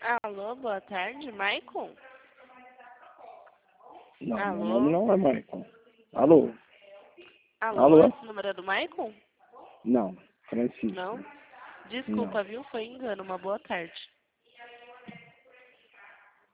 Alô, boa tarde, Maicon? Não, Alô? meu nome não é Maicon. Alô? Alô, esse número é do Maicon? Não, Francisco. Não? Desculpa, viu? Foi engano. Uma boa tarde.